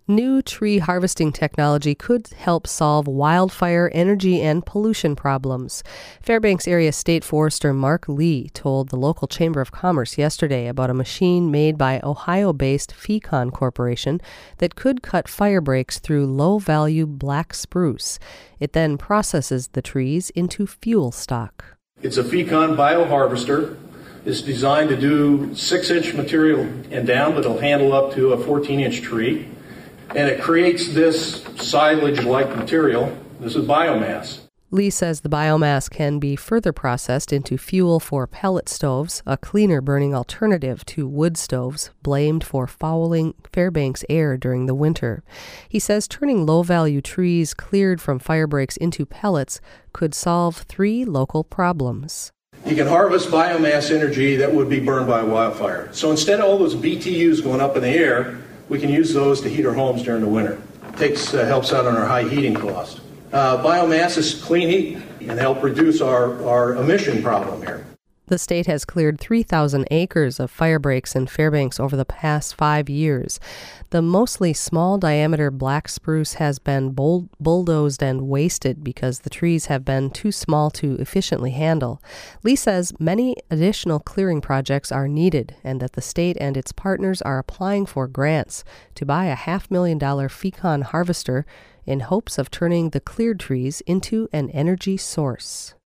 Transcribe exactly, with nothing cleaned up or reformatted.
New tree harvesting technology could help solve wildfire, energy, and pollution problems. Fairbanks Area State Forester Mark Lee told the local Chamber of Commerce yesterday about a machine made by Ohio-based Fecon Corporation that could cut fire breaks through low-value black spruce. It then processes the trees into fuel stock. It's a Fecon bioharvester. It's designed to do six-inch material and down, but it'll handle up to a fourteen-inch tree. And it creates this silage-like material. This is biomass. Lee says the biomass can be further processed into fuel for pellet stoves, a cleaner burning alternative to wood stoves blamed for fouling Fairbanks air during the winter. He says turning low-value trees cleared from fire breaks into pellets could solve three local problems. You can harvest biomass energy that would be burned by a wildfire. So instead of all those B T Us going up in the air, we can use those to heat our homes during the winter. It takes, uh, helps out on our high heating cost. Uh, biomass is clean heat and help reduce our, our emission problem here. The state has cleared three thousand acres of fire breaks in Fairbanks over the past five years. The mostly small-diameter black spruce has been bull- bulldozed and wasted because the trees have been too small to efficiently handle. Lee says many additional clearing projects are needed and that the state and its partners are applying for grants to buy a half-million dollar Fecon harvester in hopes of turning the cleared trees into an energy source.